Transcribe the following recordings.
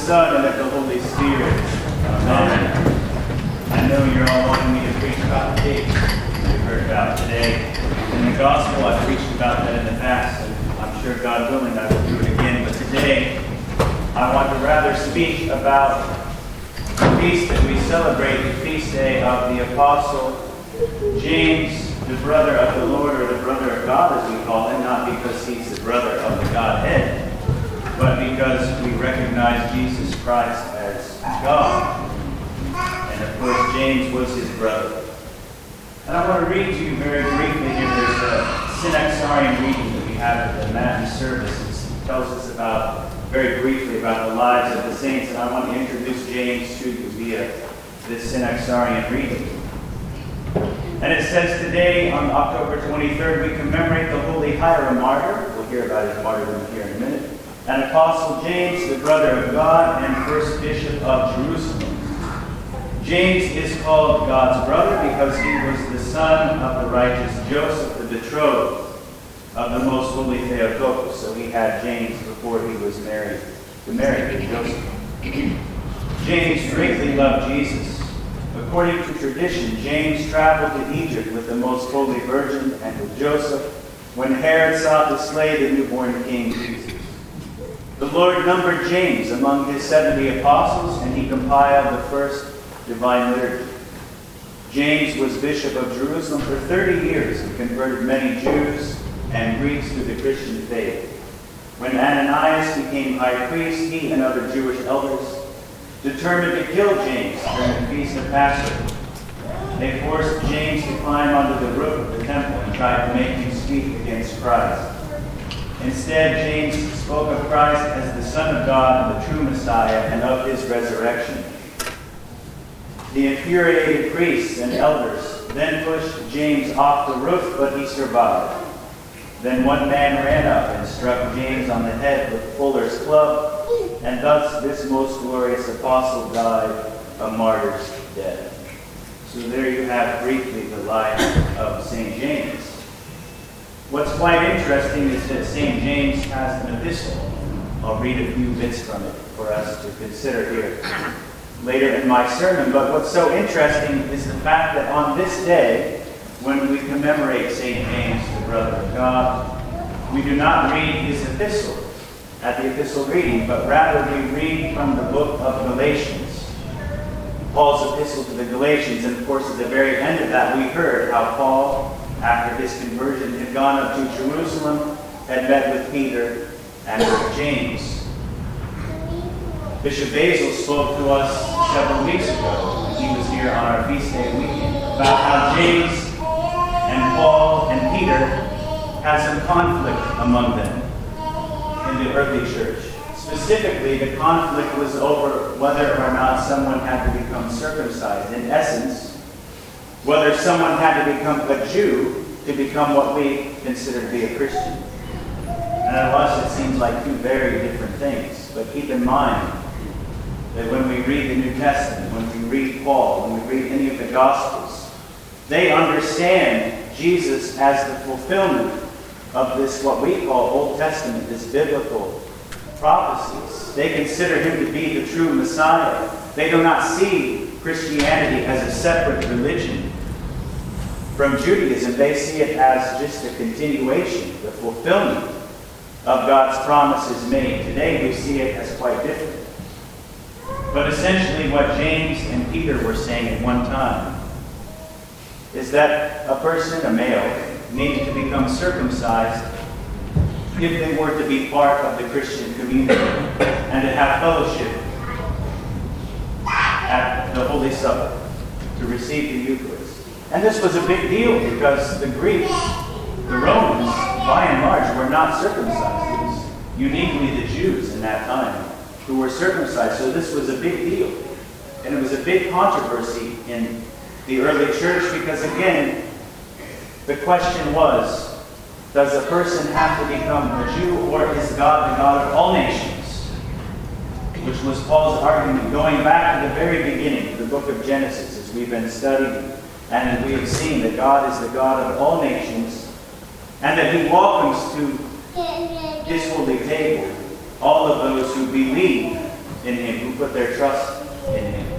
Son, and of the Holy Spirit. Amen. I know you're all wanting me to preach about the cake that we heard about today. In the gospel, I've preached about that in the past, and I'm sure, God willing, I will do it again. But today, I want to rather speak about the feast that we celebrate, the feast day of the Apostle James, the brother of the Lord, or the brother of God, as we call him, not because he's the brother of the Godhead, but because we recognize Jesus Christ as God. And of course, James was his brother. And I want to read to you very briefly here. There's a Synaxarian reading that we have at the Matin service. It tells us very briefly about the lives of the saints, and I want to introduce James to you via this Synaxarian reading. And it says, today, on October 23rd, we commemorate the holy Hiram martyr. We'll hear about his martyrdom here in a minute. And Apostle James, the brother of God and first bishop of Jerusalem. James is called God's brother because he was the son of the righteous Joseph, the betrothed of the most holy Theotokos. So he had James before he was married to Joseph. James greatly loved Jesus. According to tradition, James traveled to Egypt with the most holy Virgin and with Joseph when Herod sought to slay the newborn King Jesus. The Lord numbered James among his 70 apostles, and he compiled the first divine liturgy. James was bishop of Jerusalem for 30 years and converted many Jews and Greeks to the Christian faith. When Ananias became high priest, he and other Jewish elders determined to kill James during the feast of Passover. They forced James to climb onto the roof of the temple and tried to make him speak against Christ. Instead, James spoke of Christ as the Son of God and the true Messiah, and of his resurrection. The infuriated priests and elders then pushed James off the roof, but he survived. Then one man ran up and struck James on the head with Fuller's club, and thus this most glorious apostle died a martyr's death. So there you have briefly the life of St. James. What's quite interesting is that St. James has an epistle. I'll read a few bits from it for us to consider here later in my sermon. But what's so interesting is the fact that on this day, when we commemorate St. James, the brother of God, we do not read his epistle at the epistle reading, but rather we read from the book of Galatians, Paul's epistle to the Galatians. And of course, at the very end of that, we heard how Paul, after his conversion, had gone up to Jerusalem, had met with Peter and with James. Bishop Basil spoke to us several weeks ago, when he was here on our feast day weekend, about how James and Paul and Peter had some conflict among them in the early church. Specifically, the conflict was over whether or not someone had to become circumcised. In essence, whether someone had to become a Jew to become what we consider to be a Christian. And to us, it seems like two very different things. But keep in mind that when we read the New Testament, when we read Paul, when we read any of the Gospels, they understand Jesus as the fulfillment of this, what we call Old Testament, this biblical prophecies. They consider him to be the true Messiah. They do not see Christianity as a separate religion from Judaism. They see it as just a continuation, the fulfillment of God's promises made. Today we see it as quite different. But essentially what James and Peter were saying at one time is that a person, a male, needed to become circumcised if they were to be part of the Christian community and to have fellowship at the Holy Supper, to receive the Eucharist. And this was a big deal because the Greeks, the Romans, by and large, were not circumcised. It was uniquely the Jews in that time who were circumcised. So this was a big deal. And it was a big controversy in the early church because, again, the question was, does a person have to become a Jew, or is God the God of all nations? Which was Paul's argument going back to the very beginning, the book of Genesis, as we've been studying. And we have seen that God is the God of all nations, and that he welcomes to his holy table all of those who believe in Him, who put their trust in Him.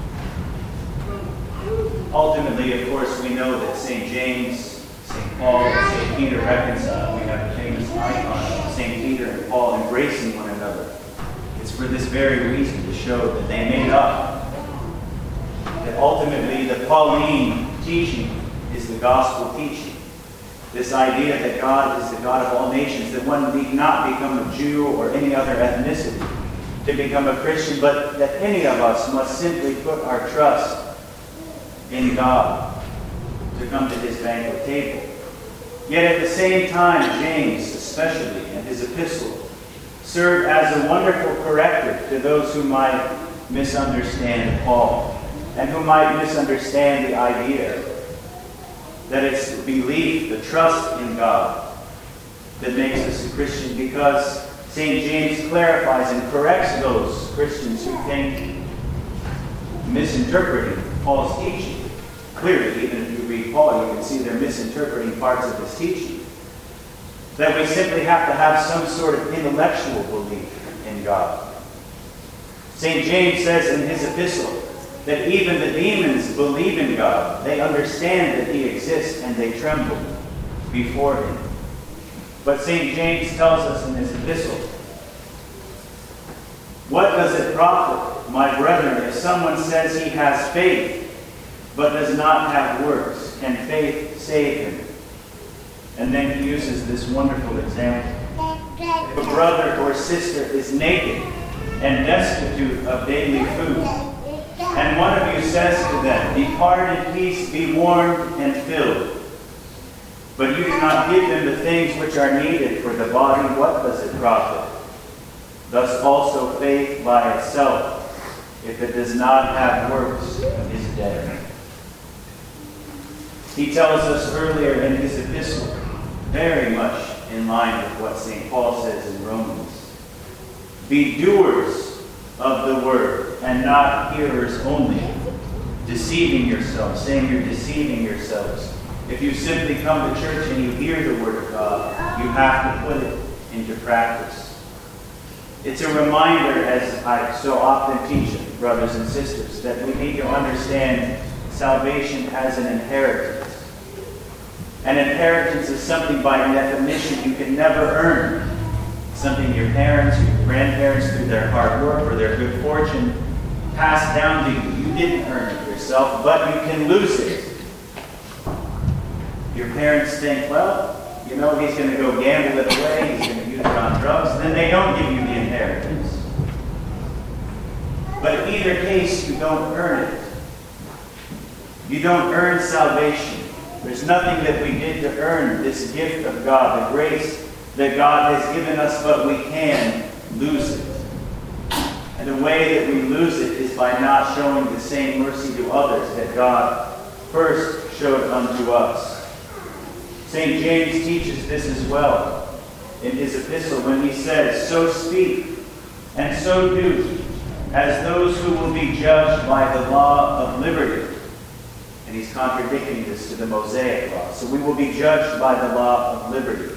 Ultimately, of course, we know that St. James, St. Paul, and St. Peter reconciled. We have a famous icon of St. Peter and Paul embracing one another. It's for this very reason, to show that they made up. That ultimately the Pauline teaching is the gospel teaching. This idea that God is the God of all nations, that one need not become a Jew or any other ethnicity to become a Christian, but that any of us must simply put our trust in God to come to His banquet table. Yet at the same time, James, especially in his epistle, served as a wonderful corrective to those who might misunderstand Paul and who might misunderstand the idea that it's the belief, the trust in God that makes us a Christian, because St. James clarifies and corrects those Christians who think misinterpreting Paul's teaching. Clearly, even if you read Paul, you can see they're misinterpreting parts of his teaching. That we simply have to have some sort of intellectual belief in God. St. James says in his epistle that even the demons believe in God. They understand that He exists and they tremble before Him. But St. James tells us in his epistle, "What does it profit, my brethren, if someone says he has faith, but does not have works? Can faith save him?" And then he uses this wonderful example. If a brother or sister is naked and destitute of daily food, and one of you says to them, "Depart in peace, be warmed and filled," but you do not give them the things which are needed for the body, what does it profit? Thus also faith by itself, if it does not have works, is dead. He tells us earlier in his epistle, very much in line with what St. Paul says in Romans, "Be doers of the word, and not hearers only, deceiving yourselves," saying you're deceiving yourselves. If you simply come to church and you hear the word of God, you have to put it into practice. It's a reminder, as I so often teach brothers and sisters, that we need to understand salvation as an inheritance. An inheritance is something by definition you can never earn. Something your parents or your grandparents, through their hard work or their good fortune, passed down to you. You didn't earn it yourself, but you can lose it. Your parents think, well, he's going to go gamble it away, he's going to use it on drugs, and then they don't give you the inheritance. But in either case, you don't earn it. You don't earn salvation. There's nothing that we did to earn this gift of God, the grace that God has given us, but we can lose it. And the way that we lose it is by not showing the same mercy to others that God first showed unto us. St. James teaches this as well in his epistle when he says, "So speak and so do, as those who will be judged by the law of liberty." And he's contradicting this to the Mosaic law. So we will be judged by the law of liberty.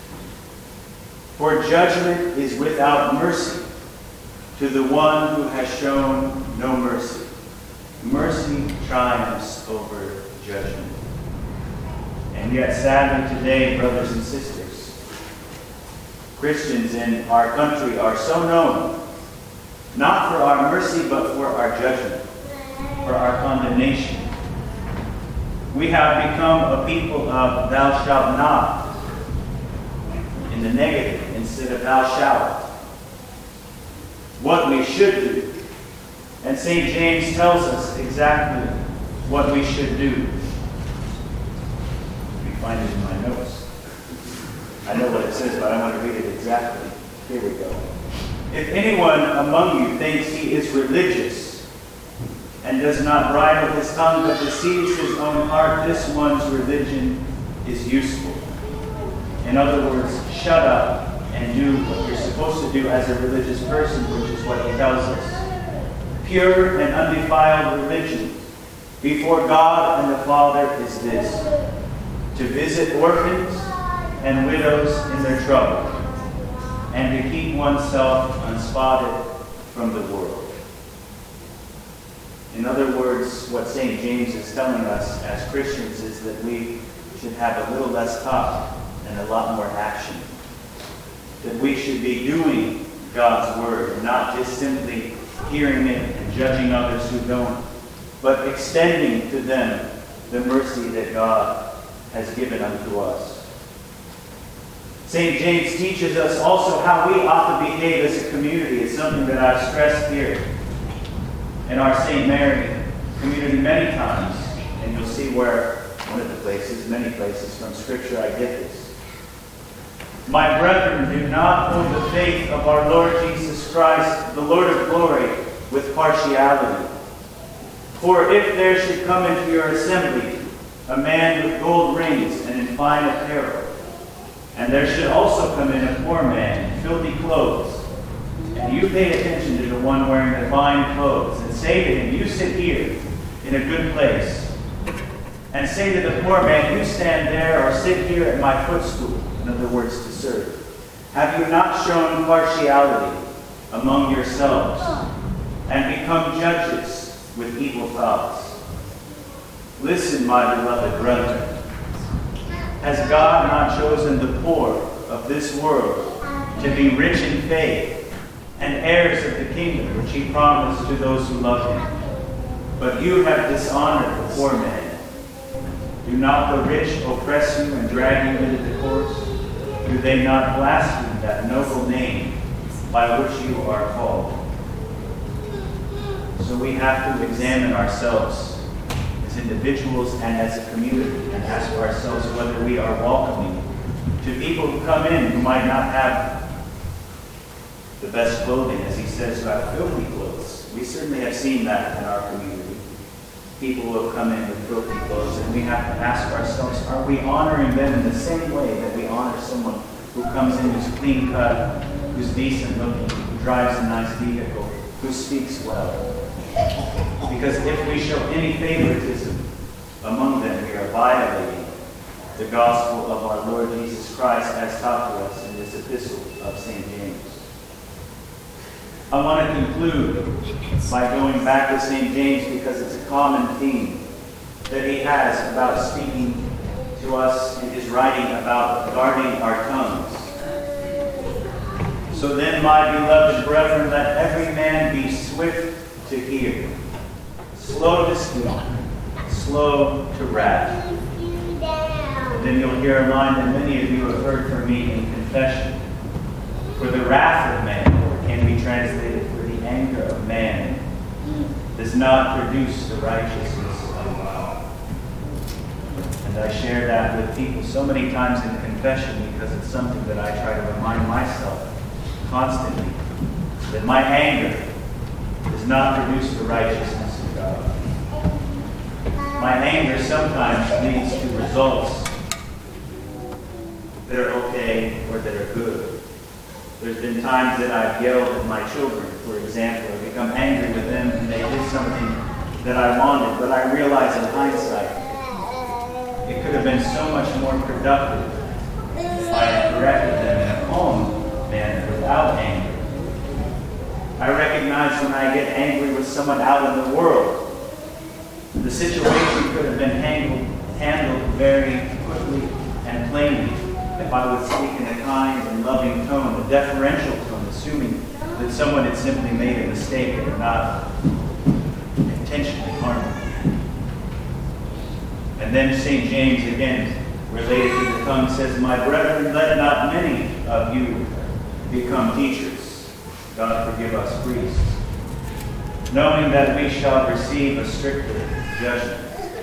"For judgment is without mercy to the one who has shown no mercy." Mercy triumphs over judgment. And yet, sadly today, brothers and sisters, Christians in our country are so known, not for our mercy, but for our judgment, for our condemnation. We have become a people of "thou shalt not," in the negative instead of "thou shalt." What we should do. And St. James tells us exactly what we should do. Let me find it in my notes. I know what it says, but I want to read it exactly. Here we go. "If anyone among you thinks he is religious and does not bridle his tongue but deceives his own heart, this one's religion is useful." In other words, shut up and do what you're supposed to do as a religious person, which is what he tells us. Pure and undefiled religion before God and the Father is this: to visit orphans and widows in their trouble, and to keep oneself unspotted from the world. In other words, what St. James is telling us as Christians is that we should have a little less talk and a lot more action. That we should be doing God's word, not just simply hearing it and judging others who don't, but extending to them the mercy that God has given unto us. St. James teaches us also how we ought to behave as a community. It's something that I've stressed here in our St. Mary community many times. And you'll see where one of the places, many places from Scripture I get this. My brethren, do not hold the faith of our Lord Jesus Christ, the Lord of glory, with partiality. For if there should come into your assembly a man with gold rings and in fine apparel, and there should also come in a poor man in filthy clothes, and you pay attention to the one wearing the fine clothes, and say to him, you sit here in a good place, and say to the poor man, you stand there or sit here at my footstool, in other words, to serve. Have you not shown partiality among yourselves, and become judges with evil thoughts? Listen, my beloved brethren. Has God not chosen the poor of this world to be rich in faith and heirs of the kingdom which he promised to those who love him? But you have dishonored the poor man. Do not the rich oppress you and drag you into the courts? Do they not blaspheme that noble name by which you are called? So we have to examine ourselves as individuals and as a community and ask ourselves whether we are welcoming to people who come in who might not have the best clothing, as he says, who have filthy clothes. We certainly have seen that in our community. People who have come in with filthy clothes, and we have to ask ourselves, are we honoring them in the same way that we honor someone who comes in who's clean cut, who's decent looking, who drives a nice vehicle, who speaks well? Because if we show any favoritism among them, we are violating the gospel of our Lord Jesus Christ as taught to us in this epistle of St. James. I want to conclude by going back to St. James because it's a common theme that he has about speaking to us in his writing about guarding our tongues. So then, my beloved brethren, let every man be swift to hear, slow to speak, slow to wrath. And then you'll hear a line that many of you have heard from me in confession. For the wrath of man, or can be translated, for the anger of man, does not produce the righteousness of God. And I share that with people so many times in confession because it's something that I try to remind myself constantly, that my anger does not produce the righteousness of God. My anger sometimes leads to results that are okay or that are good. There's been times that I've yelled at my children, for example, or become angry with them and they did something that I wanted, but I realize in hindsight it could have been so much more productive if I had corrected them in a calm manner without anger. I recognize when I get angry with someone out in the world, the situation could have been handled very quickly and plainly if I would speak in a kind and loving tone, a deferential tone, assuming that someone had simply made a mistake and had not intentionally harmed me. And then St. James, again, related to the tongue, says, my brethren, let not many of you become teachers. God forgive us priests, knowing that we shall receive a stricter judgment.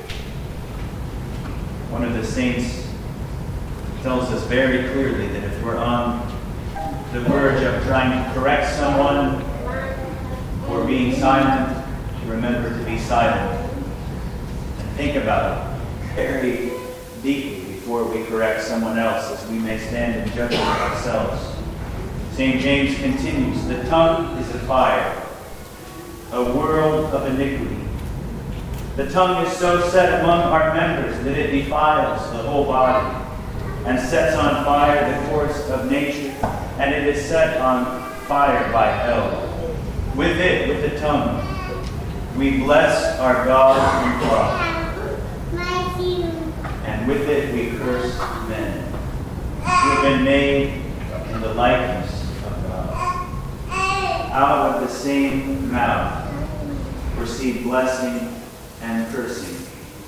One of the saints tells us very clearly that if we're on the verge of trying to correct someone or being silent, to remember to be silent and think about it very deeply before we correct someone else, as we may stand in judgment ourselves. St. James continues, the tongue is a fire, a world of iniquity. The tongue is so set among our members that it defiles the whole body and sets on fire the course of nature, and it is set on fire by hell. With it, with the tongue, we bless our God and Father. And with it we curse men who have been made in the likeness of God. Out of the same mouth proceed blessing and cursing.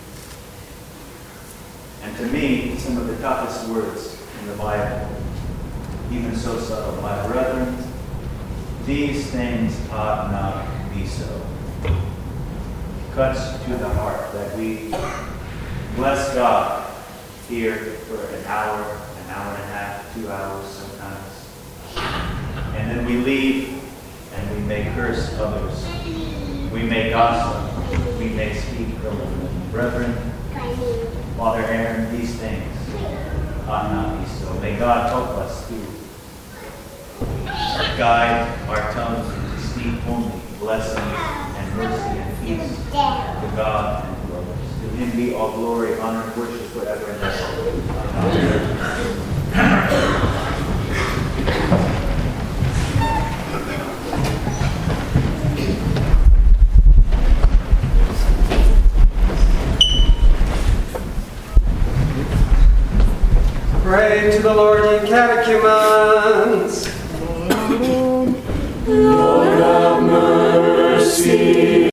And to me, some of the toughest words in the Bible, even so subtle. My brethren, these things ought not be so. Cuts to the heart that we bless God here for an hour and a half, 2 hours sometimes. And then we leave and we may curse others. We may gossip. We may speak ill of them. Brethren, Father Aaron, these things ought not be so. May God help us to guide our tongues to speak only blessing and mercy and peace to God and to others. To him be all glory, honor, and worship forever and ever. Amen. Pray to the Lord, ye catechumens. Lord have mercy.